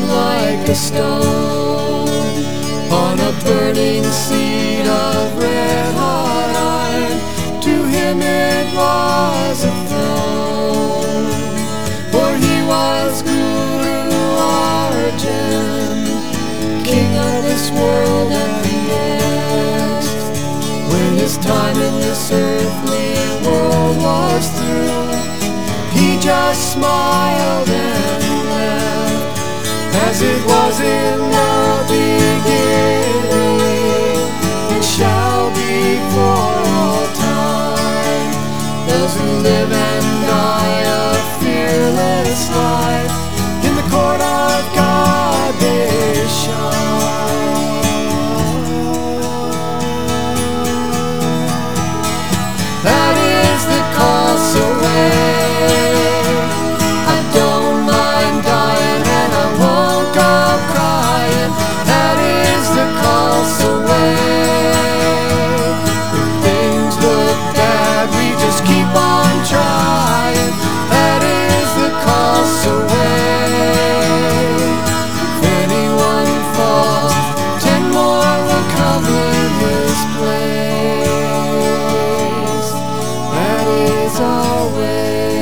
like a stone on a burning seat of red-hot iron. To him it was a throne, for he was Guru Arjan, king of this world and the next. When his time in this earthly world was through, he just smiled and left, as it was in the beginning, and shall be for all time. Those who live and die a fearless life, in the court of God they shine. That is the cost away. I don't mind dying and I won't go crying. That is the cost away. If things look bad, we just keep on trying. That is the cost away. If anyone falls, 10 more will come in his place. That is our way.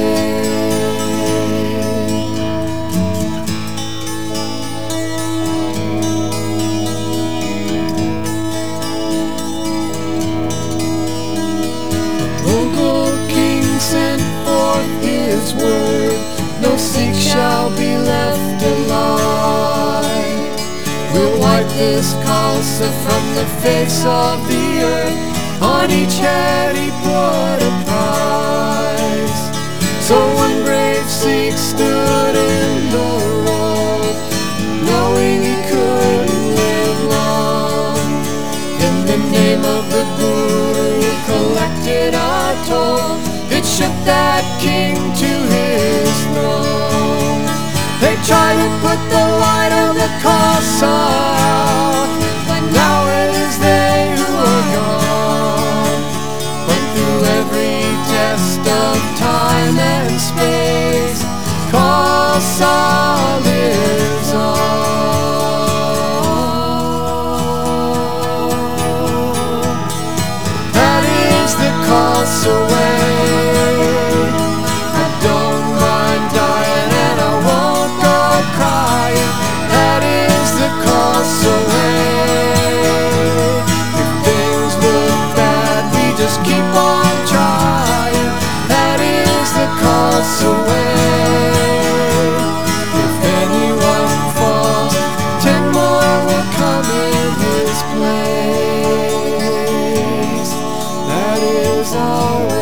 Mogul king sent forth his word, no Sikh shall be left alive. We'll wipe this Khalsa from the face of the earth, on each head he put a prize. So one brave Sikh stood in the road, knowing he couldn't live long. In the name of the Guru collected a toll, it shook that king to his throne. They tried to put the light of the Khalsa out, but now it is they who are gone. But through every test of time and space, Khalsa lives on. That is the Khalsa way. I don't mind dying and I won't go crying. That is the Khalsa way. If things look bad, we just keep on trying. That is the Khalsa way. If anyone falls, 10 more will come in his place. That is our way.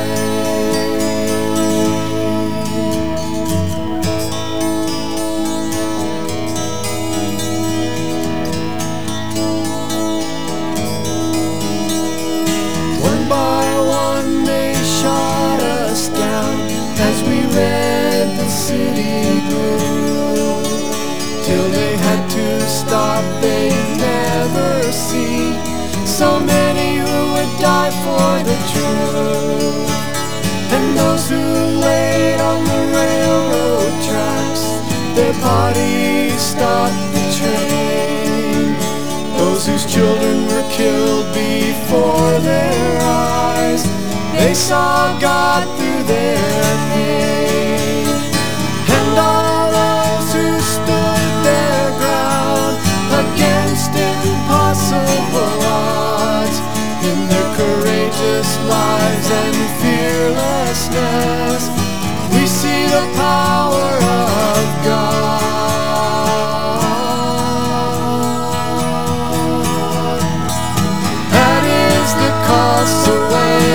One by one they shot us down, as we read the city grew, till they had to stop, they never see so many who would die for the truth. And those who laid on the railroad tracks, their bodies stopped the train. Those whose children were killed before their eyes, they saw God through their pain. And all those who stood their ground against impossible odds, in their courageous lives and fearlessness, we see the power of God. That is the Khalsa way.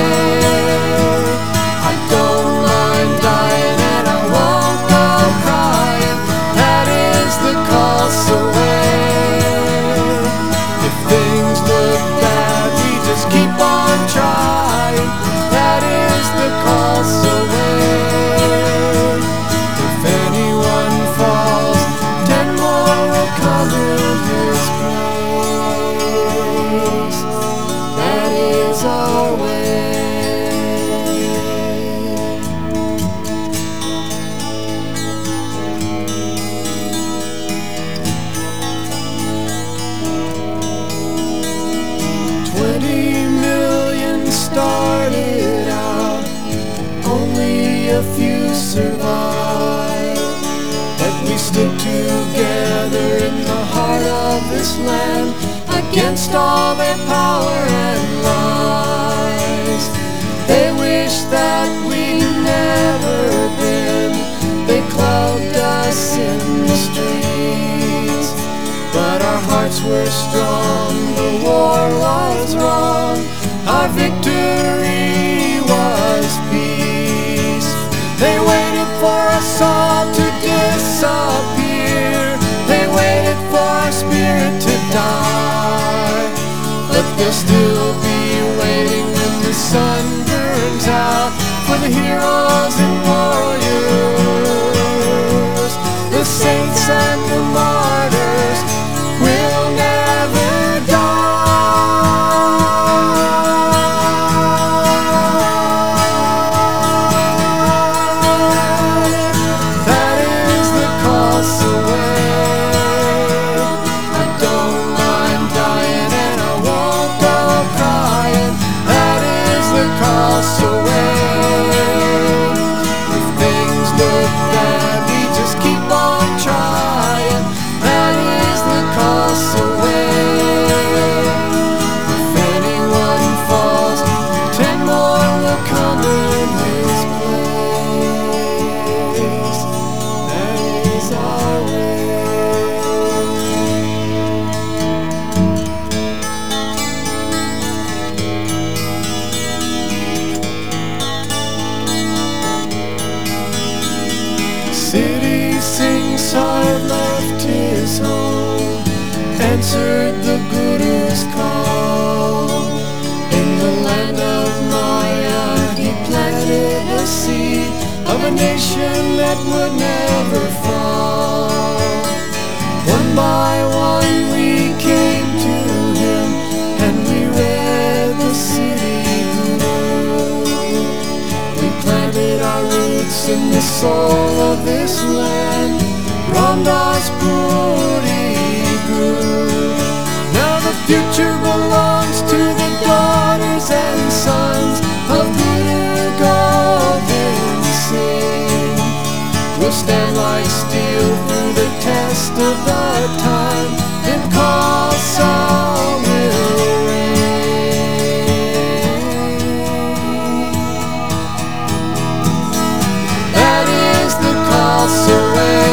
I don't mind dying and I won't go crying. That is the Khalsa way. If things look bad, we just keep on trying. That is the Khalsa way. If anyone falls, 10 more will come in his place. That is our way. started out, only a few survived. But we stood together in the heart of this land, against all their power and lies. They wish that we'd never been, they clubbed us in the streets. But our hearts were strong, the war was wrong, our victory was peace. They waited for us all to disappear, they waited for our spirit to die. But they'll still be waiting when the sun burns out, for the heroes and warriors, the saints and the martyrs will never die. That is the cost away. I don't mind dying and I won't go crying. That is the cost away. If things look bad, we just keep on trying. That is the cost away. If anyone falls, 10 more will come in his place. That is our way. City sings Sahib left his home, answered the Guru's call. In the land of Maya he planted a seed of a nation that would never fall. One by one we came to him and we read the city Guru. We planted our roots in the soul of this land, Ramdas Puri grew. Now the future belongs to the daughters and sons of Guru Gobind Singh. We'll stand like steel through the test of the time, and Khalsa will reign. That is the Khalsa way.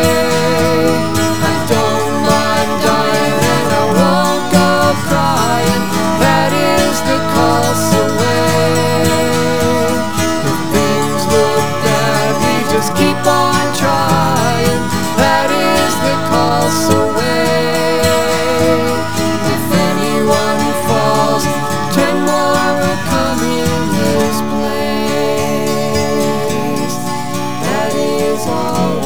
I don't mind dying and I won't go crying. That is the Khalsa way. If things look bad, we just keep on trying. That is the Khalsa way. If anyone falls, 10 more will come in his place. That is all.